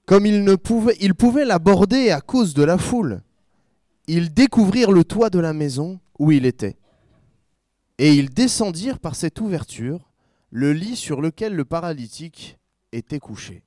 Comme ils pouvaient l'aborder à cause de la foule, ils découvrirent le toit de la maison où il était. Et ils descendirent par cette ouverture le lit sur lequel le paralytique était couché.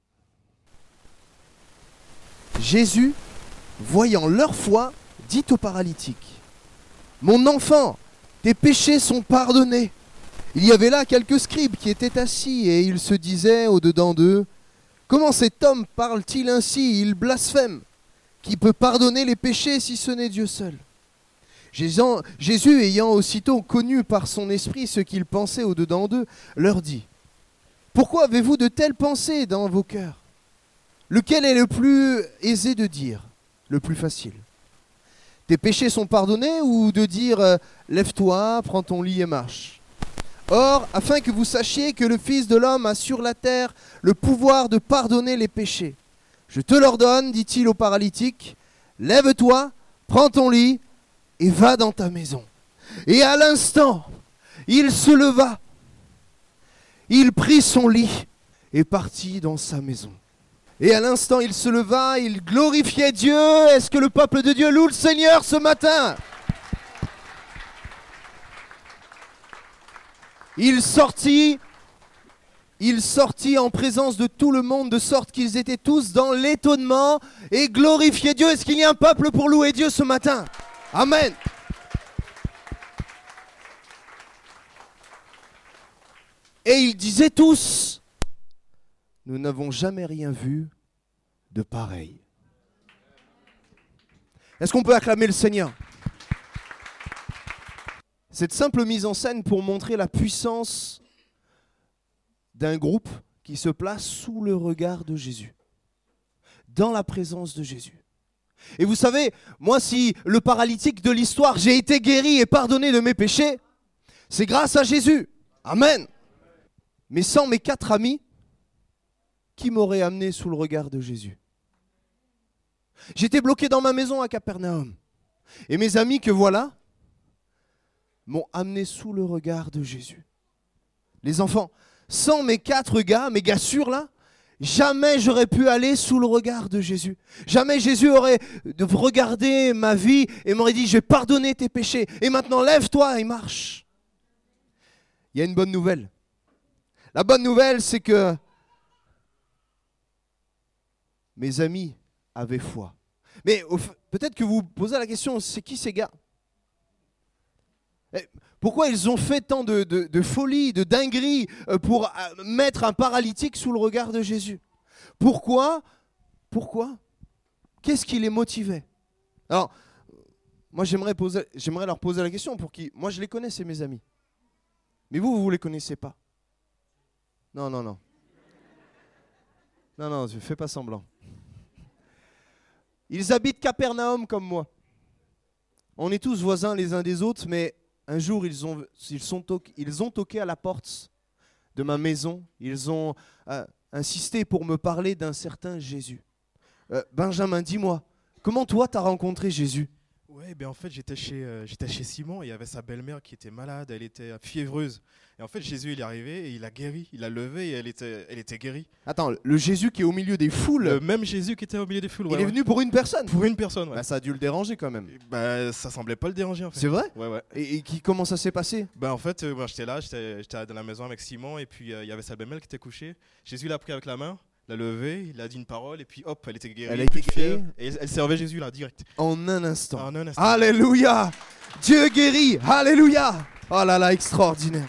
Jésus, voyant leur foi, dit au paralytique : « Mon enfant, tes péchés sont pardonnés. » Il y avait là quelques scribes qui étaient assis et ils se disaient au-dedans d'eux : « Comment cet homme parle-t-il ainsi ? Il blasphème. Qui peut pardonner les péchés si ce n'est Dieu seul ? » Jésus, ayant aussitôt connu par son esprit ce qu'ils pensaient au-dedans d'eux, leur dit : « Pourquoi avez-vous de telles pensées dans vos cœurs ? Lequel est le plus aisé de dire, le plus facile ? Tes péchés sont pardonnés, ou de dire lève-toi, prends ton lit et marche ? Or, afin que vous sachiez que le Fils de l'homme a sur la terre le pouvoir de pardonner les péchés, je te l'ordonne, dit-il au paralytique, lève-toi, prends ton lit et va dans ta maison. Et à l'instant, il se leva, il prit son lit et partit dans sa maison. Et à l'instant, il se leva, il glorifiait Dieu. Est-ce que le peuple de Dieu loue le Seigneur ce matin ? Il sortit en présence de tout le monde, de sorte qu'ils étaient tous dans l'étonnement et glorifiaient Dieu. Est-ce qu'il y a un peuple pour louer Dieu ce matin ? Amen. Et ils disaient tous : nous n'avons jamais rien vu de pareil. Est-ce qu'on peut acclamer le Seigneur ? Cette simple mise en scène pour montrer la puissance d'un groupe qui se place sous le regard de Jésus, dans la présence de Jésus. Et vous savez, moi, si le paralytique de l'histoire, j'ai été guéri et pardonné de mes péchés, c'est grâce à Jésus. Amen. Mais sans mes 4 amis, qui m'aurait amené sous le regard de Jésus ? J'étais bloqué dans ma maison à Capernaum. Et mes amis que voilà m'ont amené sous le regard de Jésus. Les enfants, sans mes 4 gars, mes gars sûrs là, jamais j'aurais pu aller sous le regard de Jésus. Jamais Jésus aurait regardé ma vie et m'aurait dit : j'ai pardonné tes péchés. Et maintenant lève-toi et marche. Il y a une bonne nouvelle. La bonne nouvelle, c'est que mes amis avaient foi. Mais peut-être que vous vous posez la question, c'est qui ces gars ? Pourquoi ils ont fait tant de folie, de dinguerie pour mettre un paralytique sous le regard de Jésus ? Pourquoi ? Qu'est-ce qui les motivait ? Alors, moi j'aimerais leur poser la question pour qui ? Moi je les connais, c'est mes amis. Mais vous les connaissez pas. Non, je fais pas semblant. Ils habitent Capernaum comme moi. On est tous voisins les uns des autres, mais un jour, ils ont toqué à la porte de ma maison. Ils ont insisté pour me parler d'un certain Jésus. Benjamin, dis-moi, comment toi, t'as rencontré Jésus ? Ouais, en fait, j'étais chez Simon et il y avait sa belle-mère qui était malade, elle était fiévreuse. Et en fait, Jésus, il est arrivé et il l'a guérie, il l'a levée et elle était guérie. Attends, le Jésus qui est au milieu des foules ? Le même Jésus qui était au milieu des foules. Il est venu pour une personne ? Pour une personne, ouais. Ça a dû le déranger quand même. Ça semblait pas le déranger en fait. C'est vrai ? Ouais. Et comment ça s'est passé ? En fait, j'étais là, j'étais dans la maison avec Simon et puis il y avait sa belle-mère qui était couchée. Jésus l'a pris avec la main. L'a levée, il a dit une parole et puis hop, elle était guérie. Elle a été guérie. Et elle servait Jésus là, direct. En un instant. Alléluia. Dieu guérit. Alléluia. Oh là là, extraordinaire.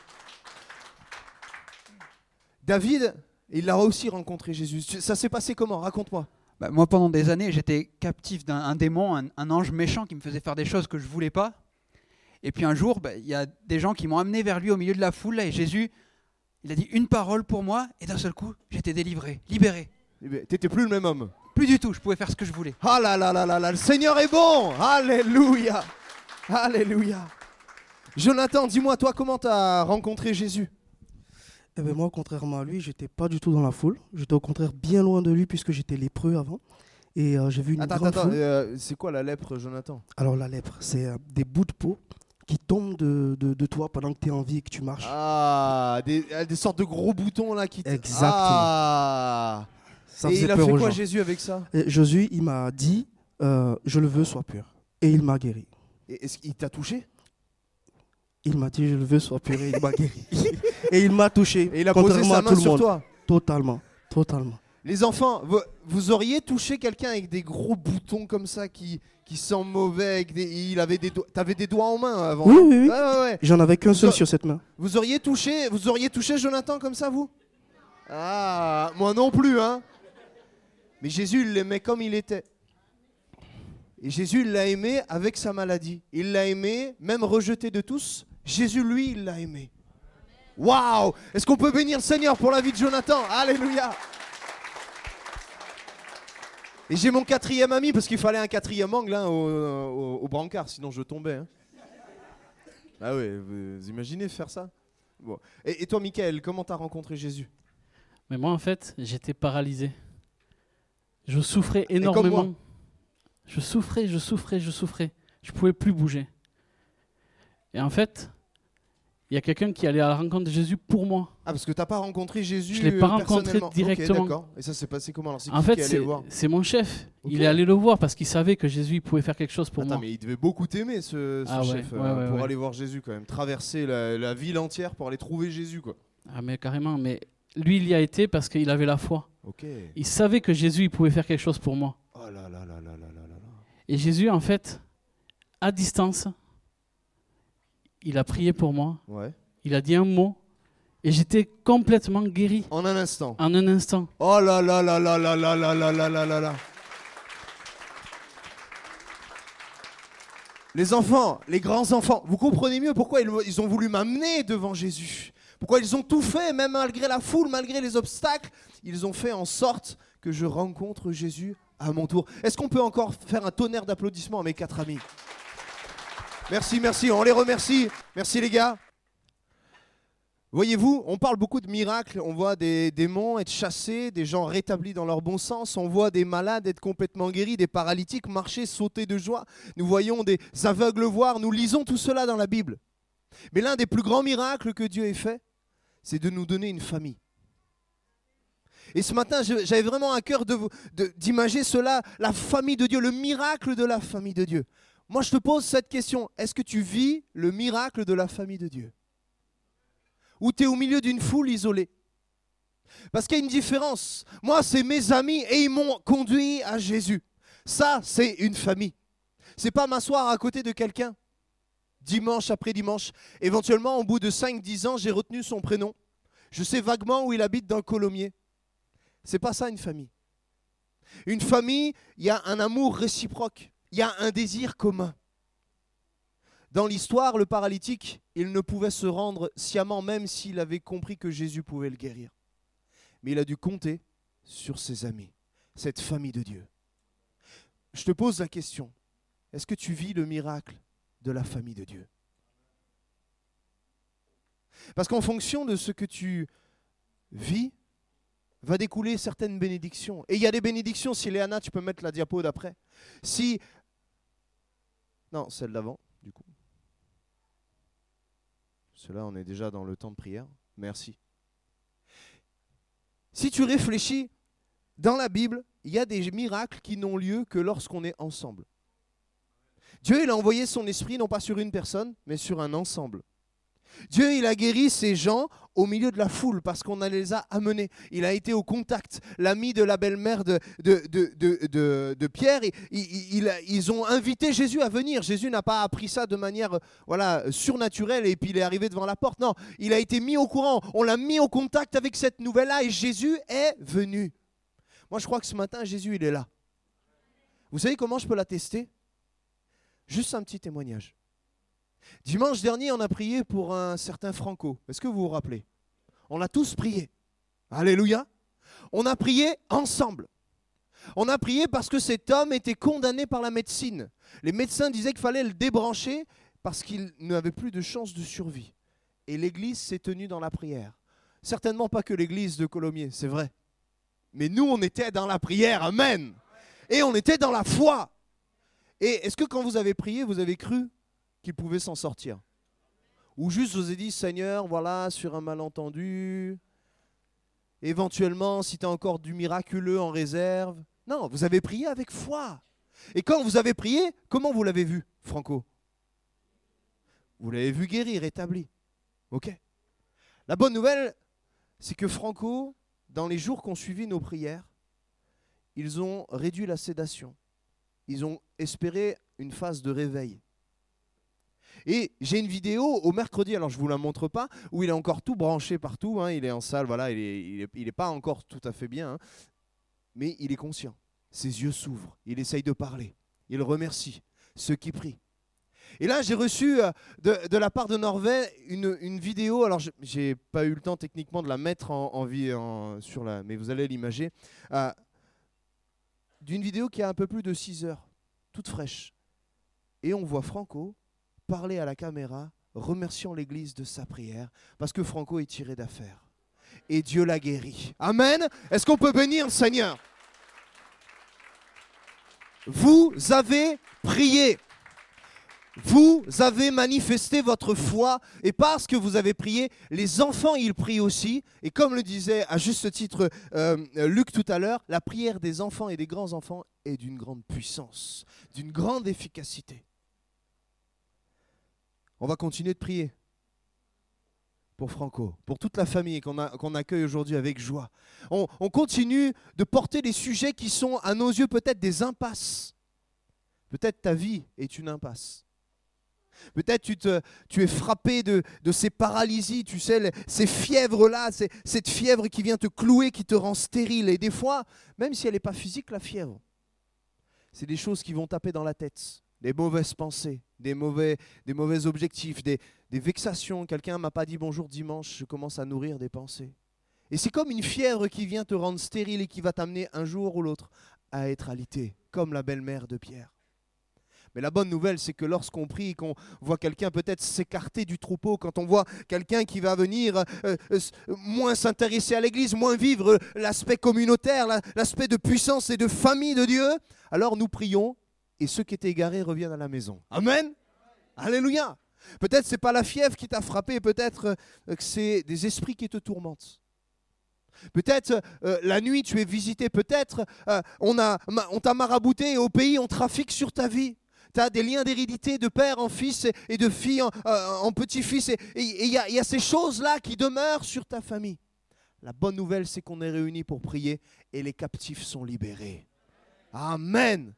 David, il a aussi rencontré Jésus. Ça s'est passé comment ? Raconte-moi. Moi, pendant des années, j'étais captif d'un démon, un ange méchant qui me faisait faire des choses que je ne voulais pas. Et puis un jour, il y a des gens qui m'ont amené vers lui au milieu de la foule. Là, et Jésus, il a dit une parole pour moi. Et d'un seul coup, j'étais délivré, libéré. T'étais plus le même homme. Plus du tout, je pouvais faire ce que je voulais. Ah là là là là là, le Seigneur est bon. Alléluia. Alléluia. Jonathan, dis-moi, toi, comment tu as rencontré Jésus ? Moi, contrairement à lui, j'étais pas du tout dans la foule. J'étais au contraire bien loin de lui puisque j'étais lépreux avant. Et j'ai vu une grande foule. C'est quoi la lèpre, Jonathan ? Alors la lèpre, c'est des bouts de peau qui tombent de toi pendant que tu es en vie et que tu marches. Ah, des sortes de gros boutons là qui... Exactement. Ah, Ça Et faisait il a peur fait aux quoi gens. Jésus avec ça? Et Jésus, il m'a dit, je le veux, sois pur. Et il m'a guéri. Et est-ce qu'il t'a touché? Il m'a dit, je le veux, sois pur. Et il m'a guéri. Et il m'a touché. Et il a posé contrairement sa à main tout le sur monde. toi? Totalement. Totalement. Les enfants, vous auriez touché quelqu'un avec des gros boutons comme ça qui sent mauvais, avec t'avais des doigts en main avant? Oui, oui, oui. Ouais. J'en avais qu'un seul sur cette main. Vous auriez touché Jonathan comme ça, vous? Ah, moi non plus, hein. Mais Jésus, il l'aimait comme il était. Et Jésus, il l'a aimé avec sa maladie. Il l'a aimé, même rejeté de tous. Jésus, lui, il l'a aimé. Waouh! Est-ce qu'on peut bénir le Seigneur pour la vie de Jonathan? Alléluia! Et j'ai mon quatrième ami, parce qu'il fallait un quatrième angle hein, au brancard, sinon je tombais. Hein. Ah ouais, vous imaginez faire ça? Bon. Et toi, Mickaël, comment t'as rencontré Jésus? Mais moi, en fait, j'étais paralysé. Je souffrais énormément. Je souffrais. Je pouvais plus bouger. Et en fait, il y a quelqu'un qui allait à la rencontre de Jésus pour moi. Ah, parce que t'as pas rencontré Jésus Je l'ai pas rencontré directement. Ok, d'accord. Et ça s'est passé comment? Alors, En fait, c'est mon chef. Ok. Il est allé le voir parce qu'il savait que Jésus pouvait faire quelque chose pour moi. Mais il devait beaucoup t'aimer, ce chef, pour aller voir Jésus quand même. Traverser la ville entière pour aller trouver Jésus, quoi. Ah, mais carrément. Mais lui, il y a été parce qu'il avait la foi. Ok. Il savait que Jésus il pouvait faire quelque chose pour moi. Oh là là là là là là là. Et Jésus, en fait, à distance, il a prié pour moi. Ouais. Il a dit un mot et j'étais complètement guéri. En un instant. En un instant. Oh là là là là là là là là là là là là. Les enfants, les grands enfants, vous comprenez mieux pourquoi ils ont voulu m'amener devant Jésus. Pourquoi ils ont tout fait, même malgré la foule, malgré les obstacles, ils ont fait en sorte que je rencontre Jésus à mon tour. Est-ce qu'on peut encore faire un tonnerre d'applaudissements à mes 4 amis? Merci, on les remercie. Merci les gars. Voyez-vous, on parle beaucoup de miracles, on voit des démons être chassés, des gens rétablis dans leur bon sens, on voit des malades être complètement guéris, des paralytiques marcher, sauter de joie, nous voyons des aveugles voir, nous lisons tout cela dans la Bible. Mais l'un des plus grands miracles que Dieu ait fait, c'est de nous donner une famille. Et ce matin, j'avais vraiment à cœur d'imager cela, la famille de Dieu, le miracle de la famille de Dieu. Moi, je te pose cette question, est-ce que tu vis le miracle de la famille de Dieu? Ou tu es au milieu d'une foule isolée? Parce qu'il y a une différence. Moi, c'est mes amis et ils m'ont conduit à Jésus. Ça, c'est une famille. C'est pas m'asseoir à côté de quelqu'un, dimanche après dimanche. Éventuellement, au bout de 5-10 ans, j'ai retenu son prénom. Je sais vaguement où il habite dans le Colomiers. C'est pas ça une famille. Une famille, il y a un amour réciproque. Il y a un désir commun. Dans l'histoire, le paralytique, il ne pouvait se rendre sciemment même s'il avait compris que Jésus pouvait le guérir. Mais il a dû compter sur ses amis, cette famille de Dieu. Je te pose la question, est-ce que tu vis le miracle de la famille de Dieu? Parce qu'en fonction de ce que tu vis, va découler certaines bénédictions. Et il y a des bénédictions, si Léana, tu peux mettre la diapo d'après. Non, celle d'avant, du coup. Cela, on est déjà dans le temps de prière. Merci. Si tu réfléchis, dans la Bible, il y a des miracles qui n'ont lieu que lorsqu'on est ensemble. Dieu, il a envoyé son esprit, non pas sur une personne, mais sur un ensemble. Dieu, il a guéri ces gens au milieu de la foule parce qu'on les a amenés. Il a été au contact. L'ami de la belle-mère de Pierre, ils ont invité Jésus à venir. Jésus n'a pas appris ça de manière surnaturelle et puis il est arrivé devant la porte. Non, il a été mis au courant. On l'a mis au contact avec cette nouvelle-là et Jésus est venu. Moi, je crois que ce matin, Jésus, il est là. Vous savez comment je peux l'attester? Juste un petit témoignage. Dimanche dernier, on a prié pour un certain Franco. Est-ce que vous vous rappelez? On a tous prié. Alléluia. On a prié ensemble. On a prié parce que cet homme était condamné par la médecine. Les médecins disaient qu'il fallait le débrancher parce qu'il n'avait plus de chance de survie. Et l'église s'est tenue dans la prière. Certainement pas que l'église de Colomiers, c'est vrai. Mais nous, on était dans la prière, amen. Et on était dans la foi. Et est-ce que quand vous avez prié, vous avez cru qu'il pouvait s'en sortir? Ou juste vous avez dit, Seigneur, voilà, sur un malentendu, éventuellement si tu as encore du miraculeux en réserve. Non, vous avez prié avec foi. Et quand vous avez prié, comment vous l'avez vu, Franco? Vous l'avez vu guéri, rétabli. Ok. La bonne nouvelle, c'est que Franco, dans les jours qui ont suivi nos prières, ils ont réduit la sédation. Ils ont espéré une phase de réveil. Et j'ai une vidéo au mercredi, alors je ne vous la montre pas, où il est encore tout branché partout, hein, il est en salle, voilà, il est pas encore tout à fait bien, hein, mais il est conscient. Ses yeux s'ouvrent, il essaye de parler, il remercie ceux qui prient. Et là, j'ai reçu de la part de Norvège une vidéo, alors je n'ai pas eu le temps techniquement de la mettre mais vous allez l'imager, d'une vidéo qui a un peu plus de 6 heures, toute fraîche. Et on voit Franco parler à la caméra, remerciant l'Église de sa prière, parce que Franco est tiré d'affaire. Et Dieu l'a guéri. Amen. Est-ce qu'on peut bénir le Seigneur? Vous avez prié. Vous avez manifesté votre foi, et parce que vous avez prié, les enfants, ils prient aussi. Et comme le disait à juste titre Luc tout à l'heure, la prière des enfants et des grands-enfants est d'une grande puissance, d'une grande efficacité. On va continuer de prier pour Franco, pour toute la famille qu'on accueille aujourd'hui avec joie. On continue de porter des sujets qui sont à nos yeux peut-être des impasses. Peut-être ta vie est une impasse. Peut-être tu es frappé de ces paralysies, tu sais, ces fièvres-là, cette fièvre qui vient te clouer, qui te rend stérile. Et des fois, même si elle n'est pas physique, la fièvre, c'est des choses qui vont taper dans la tête, des mauvaises pensées, des mauvais objectifs, des vexations. Quelqu'un ne m'a pas dit bonjour dimanche, je commence à nourrir des pensées. Et c'est comme une fièvre qui vient te rendre stérile et qui va t'amener un jour ou l'autre à être alité, comme la belle-mère de Pierre. Mais la bonne nouvelle, c'est que lorsqu'on prie, qu'on voit quelqu'un peut-être s'écarter du troupeau, quand on voit quelqu'un qui va venir moins s'intéresser à l'Église, moins vivre l'aspect communautaire, l'aspect de puissance et de famille de Dieu, alors nous prions et ceux qui étaient égarés reviennent à la maison. Amen. Alléluia. Peut-être ce n'est pas la fièvre qui t'a frappé, peut-être que c'est des esprits qui te tourmentent. Peut-être la nuit tu es visité, peut-être on t'a marabouté et au pays on trafique sur ta vie. Tu as des liens d'hérédité de père en fils et de fille en petit-fils. Et il y a ces choses-là qui demeurent sur ta famille. La bonne nouvelle, c'est qu'on est réunis pour prier et les captifs sont libérés. Amen.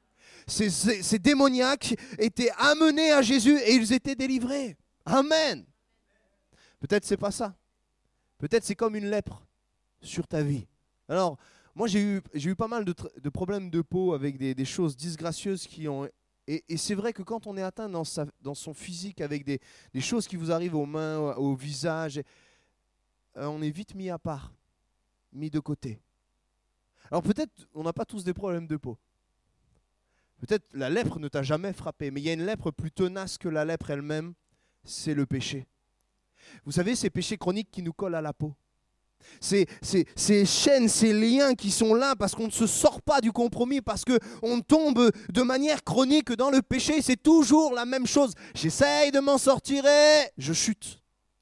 Ces démoniaques étaient amenés à Jésus et ils étaient délivrés. Amen. Peut-être c'est pas ça. Peut-être c'est comme une lèpre sur ta vie. Alors, moi j'ai eu pas mal de problèmes de peau avec des choses disgracieuses qui ont... Et c'est vrai que quand on est atteint dans son physique avec des choses qui vous arrivent aux mains, au visage, on est vite mis à part, mis de côté. Alors peut-être on n'a pas tous des problèmes de peau. Peut-être la lèpre ne t'a jamais frappé, mais il y a une lèpre plus tenace que la lèpre elle-même, c'est le péché. Vous savez, ces péchés chroniques qui nous collent à la peau. Ces chaînes, ces liens qui sont là parce qu'on ne se sort pas du compromis, parce qu'on tombe de manière chronique dans le péché, c'est toujours la même chose. J'essaye de m'en sortir et je chute.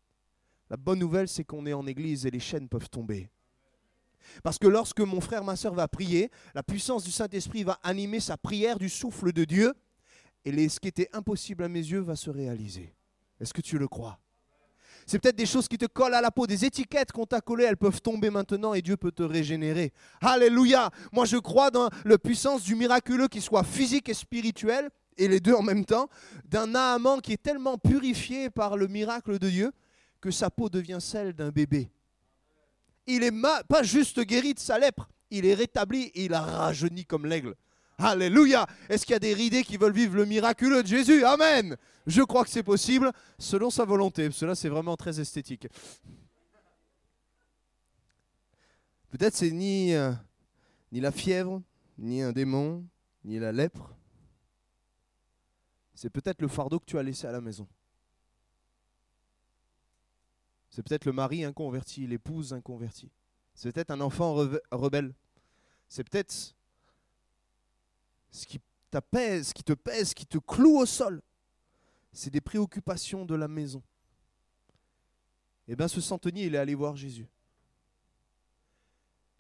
La bonne nouvelle, c'est qu'on est en église et les chaînes peuvent tomber. Parce que lorsque mon frère, ma soeur va prier, la puissance du Saint-Esprit va animer sa prière du souffle de Dieu et ce qui était impossible à mes yeux va se réaliser. Est-ce que tu le crois ? C'est peut-être des choses qui te collent à la peau, des étiquettes qu'on t'a collées, elles peuvent tomber maintenant et Dieu peut te régénérer. Alléluia! Moi je crois dans la puissance du miraculeux qui soit physique et spirituel, et les deux en même temps, d'un Naaman qui est tellement purifié par le miracle de Dieu que sa peau devient celle d'un bébé. Il est pas juste guéri de sa lèpre, il est rétabli et il a rajeuni comme l'aigle. Alléluia! Est-ce qu'il y a des ridés qui veulent vivre le miraculeux de Jésus? Amen! Je crois que c'est possible selon sa volonté. Cela, c'est vraiment très esthétique. Peut-être c'est ni la fièvre, ni un démon, ni la lèpre. C'est peut-être le fardeau que tu as laissé à la maison. C'est peut-être le mari inconverti, l'épouse inconvertie. C'est peut-être un enfant rebelle. C'est peut-être ce qui t'apaise, qui te pèse, qui te cloue au sol. C'est des préoccupations de la maison. Eh bien, ce centenier, il est allé voir Jésus.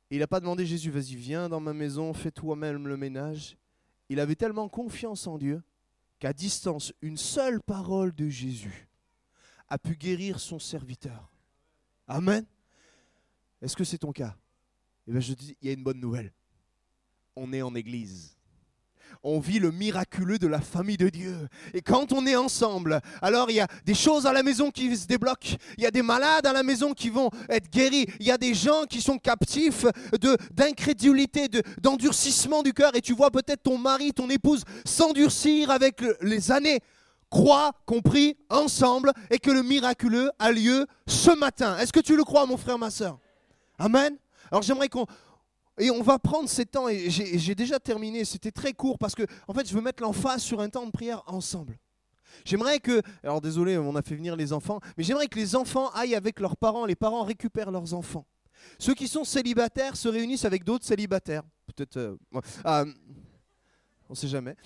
Et il n'a pas demandé Jésus, vas-y, viens dans ma maison, fais toi-même le ménage. Il avait tellement confiance en Dieu qu'à distance, une seule parole de Jésus a pu guérir son serviteur. Amen. Est-ce que c'est ton cas? Eh bien, je te dis, il y a une bonne nouvelle. On est en église. On vit le miraculeux de la famille de Dieu. Et quand on est ensemble, alors il y a des choses à la maison qui se débloquent. Il y a des malades à la maison qui vont être guéris. Il y a des gens qui sont captifs d'incrédulité, d'endurcissement du cœur. Et tu vois peut-être ton mari, ton épouse s'endurcir avec les années. Crois qu'on prie ensemble et que le miraculeux a lieu ce matin. Est-ce que tu le crois, mon frère, ma soeur? Amen. Alors j'aimerais on va prendre ces temps, et j'ai déjà terminé, c'était très court parce que en fait je veux mettre l'emphase sur un temps de prière ensemble. J'aimerais que, alors désolé on a fait venir les enfants, mais j'aimerais que les enfants aillent avec leurs parents, les parents récupèrent leurs enfants. Ceux qui sont célibataires se réunissent avec d'autres célibataires. Peut-être, on ne sait jamais.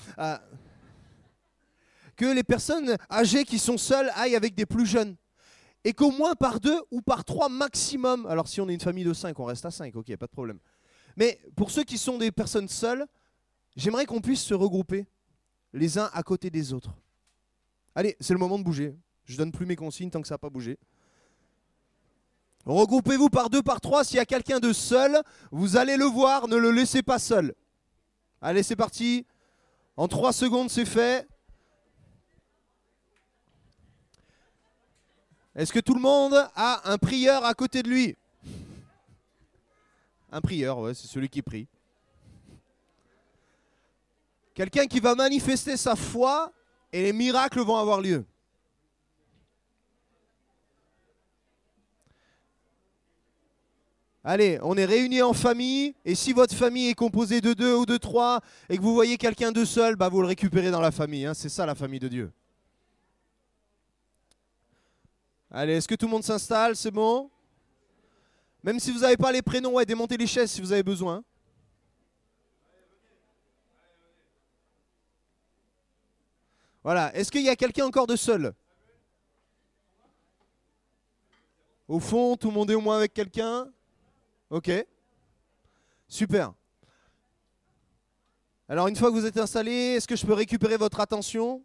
Que les personnes âgées qui sont seules aillent avec des plus jeunes. Et qu'au moins par 2 ou par 3 maximum, alors si on est une famille de 5, on reste à 5, ok, pas de problème. Mais pour ceux qui sont des personnes seules, j'aimerais qu'on puisse se regrouper les uns à côté des autres. Allez, c'est le moment de bouger. Je ne donne plus mes consignes tant que ça n'a pas bougé. Regroupez-vous par 2, par 3. S'il y a quelqu'un de seul, vous allez le voir, ne le laissez pas seul. Allez, c'est parti. En 3 secondes, c'est fait. Est-ce que tout le monde a un prieur à côté de lui? Un prieur, ouais, c'est celui qui prie. Quelqu'un qui va manifester sa foi et les miracles vont avoir lieu. Allez, on est réunis en famille et si votre famille est composée de 2 ou de 3 et que vous voyez quelqu'un de seul, bah vous le récupérez dans la famille. Hein, c'est ça la famille de Dieu. Allez, est-ce que tout le monde s'installe? C'est bon? Même si vous n'avez pas les prénoms, ouais, démontez les chaises si vous avez besoin. Voilà. Est-ce qu'il y a quelqu'un encore de seul? Au fond, tout le monde est au moins avec quelqu'un? Ok. Super. Alors, une fois que vous êtes installés, est-ce que je peux récupérer votre attention?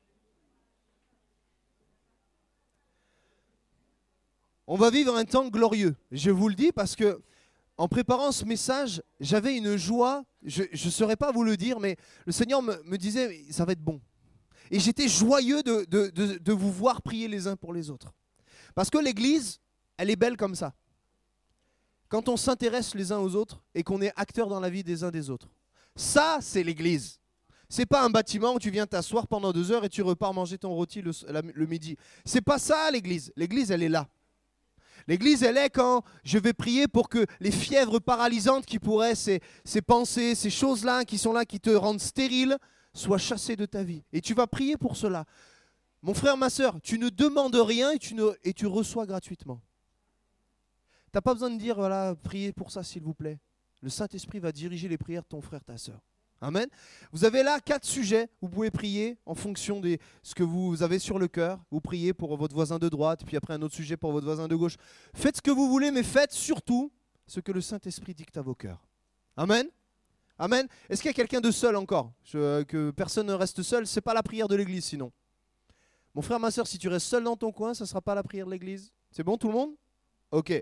On va vivre un temps glorieux. Je vous le dis parce que en préparant ce message, j'avais une joie. Je ne saurais pas vous le dire, mais le Seigneur me disait, ça va être bon. Et j'étais joyeux de vous voir prier les uns pour les autres. Parce que l'Église, elle est belle comme ça. Quand on s'intéresse les uns aux autres et qu'on est acteur dans la vie des uns des autres. Ça, c'est l'Église. C'est pas un bâtiment où tu viens t'asseoir pendant 2 heures et tu repars manger ton rôti le midi. C'est pas ça l'Église. L'Église, elle est là. L'église, elle est quand je vais prier pour que les fièvres paralysantes qui pourraient, ces pensées, ces choses-là qui sont là, qui te rendent stérile, soient chassées de ta vie. Et tu vas prier pour cela. Mon frère, ma soeur, tu ne demandes rien et tu reçois gratuitement. Tu n'as pas besoin de dire, voilà, priez pour ça s'il vous plaît. Le Saint-Esprit va diriger les prières de ton frère, ta soeur. Amen. Vous avez là 4 sujets. Vous pouvez prier en fonction de ce que vous avez sur le cœur. Vous priez pour votre voisin de droite, puis après un autre sujet pour votre voisin de gauche. Faites ce que vous voulez, mais faites surtout ce que le Saint-Esprit dicte à vos cœurs. Amen. Amen. Est-ce qu'il y a quelqu'un de seul encore? Que personne ne reste seul, ce n'est pas la prière de l'église sinon. Mon frère, ma soeur, si tu restes seul dans ton coin, ça ne sera pas la prière de l'église. C'est bon tout le monde? Ok.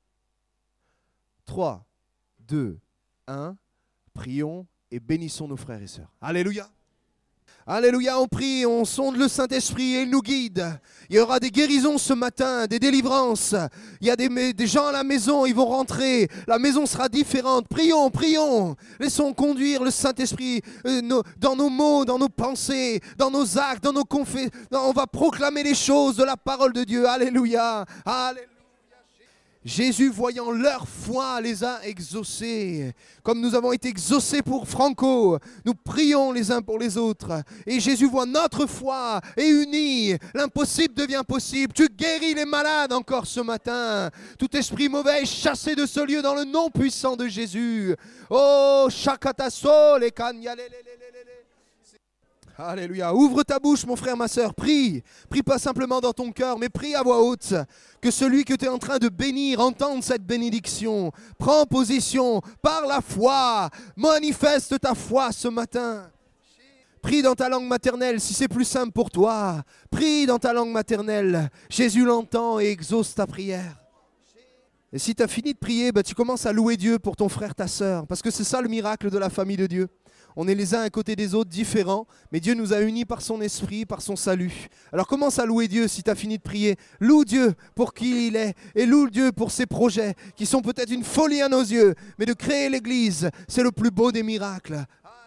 3, 2, 1. Prions et bénissons nos frères et sœurs. Alléluia. Alléluia, on prie, on sonde le Saint-Esprit et il nous guide. Il y aura des guérisons ce matin, des délivrances. Il y a des gens à la maison, ils vont rentrer. La maison sera différente. Prions, prions. Laissons conduire le Saint-Esprit dans nos mots, dans nos pensées, dans nos actes, dans nos confessions. On va proclamer les choses de la parole de Dieu. Alléluia. Alléluia. Jésus, voyant leur foi, les a exaucés. Comme nous avons été exaucés pour Franco, nous prions les uns pour les autres. Et Jésus voit notre foi et unis. L'impossible devient possible. Tu guéris les malades encore ce matin. Tout esprit mauvais est chassé de ce lieu dans le nom puissant de Jésus. Oh, Shakataso, les Kanyalelelelele. Alléluia. Ouvre ta bouche, mon frère, ma sœur. Prie. Prie pas simplement dans ton cœur, mais prie à voix haute. Que celui que tu es en train de bénir entende cette bénédiction. Prends position par la foi. Manifeste ta foi ce matin. Prie dans ta langue maternelle si c'est plus simple pour toi. Prie dans ta langue maternelle. Jésus l'entend et exauce ta prière. Et si tu as fini de prier, tu commences à louer Dieu pour ton frère, ta sœur. Parce que c'est ça le miracle de la famille de Dieu. On est les uns à côté des autres, différents, mais Dieu nous a unis par son esprit, par son salut. Alors commence à louer Dieu si tu as fini de prier. Loue Dieu pour qui il est et loue Dieu pour ses projets qui sont peut-être une folie à nos yeux, mais de créer l'église, c'est le plus beau des miracles.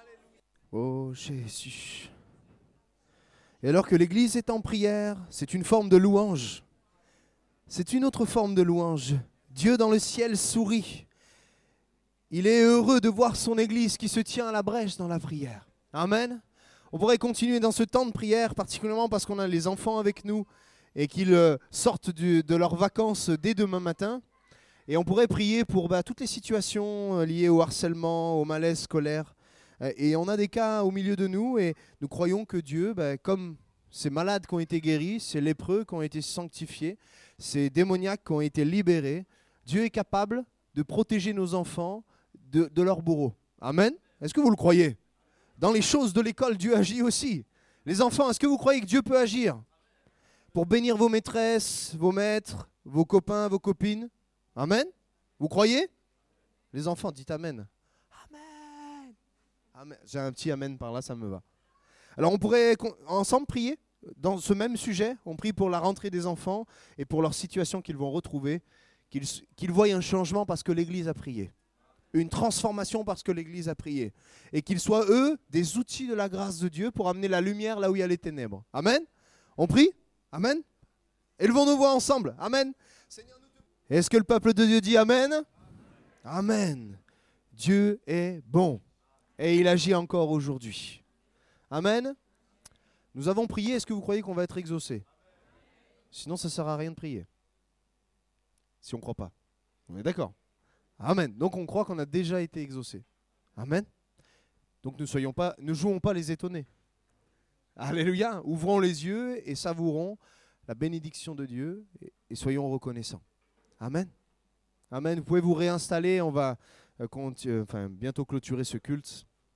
Oh Jésus. Et alors que l'église est en prière, c'est une forme de louange. C'est une autre forme de louange. Dieu dans le ciel sourit. Il est heureux de voir son église qui se tient à la brèche dans la prière. Amen. On pourrait continuer dans ce temps de prière, particulièrement parce qu'on a les enfants avec nous et qu'ils sortent de leurs vacances dès demain matin. Et on pourrait prier pour toutes les situations liées au harcèlement, au malaise scolaire. Et on a des cas au milieu de nous et nous croyons que Dieu, comme ces malades qui ont été guéris, ces lépreux qui ont été sanctifiés, ces démoniaques qui ont été libérés, Dieu est capable de protéger nos enfants de leurs bourreaux. Amen. Est-ce que vous le croyez? Dans les choses de l'école, Dieu agit aussi. Les enfants, est-ce que vous croyez que Dieu peut agir pour bénir vos maîtresses, vos maîtres, vos copains, vos copines? Amen. Vous croyez? Les enfants, dites Amen. Amen. Amen. J'ai un petit Amen par là, ça me va. Alors on pourrait ensemble prier dans ce même sujet. On prie pour la rentrée des enfants et pour leur situation qu'ils vont retrouver, qu'ils voient un changement parce que l'Église a prié. Une transformation parce que l'Église a prié. Et qu'ils soient, eux, des outils de la grâce de Dieu pour amener la lumière là où il y a les ténèbres. Amen. On prie? Amen. Élevons nos voix ensemble. Amen. Est-ce que le peuple de Dieu dit Amen? Amen. Dieu est bon. Et il agit encore aujourd'hui. Amen. Nous avons prié. Est-ce que vous croyez qu'on va être exaucé? Sinon, ça ne sert à rien de prier. Si on ne croit pas. On est d'accord? Amen. Donc on croit qu'on a déjà été exaucé. Amen. Donc ne jouons pas les étonnés. Alléluia. Ouvrons les yeux et savourons la bénédiction de Dieu et soyons reconnaissants. Amen. Amen. Vous pouvez vous réinstaller. On va bientôt clôturer ce culte.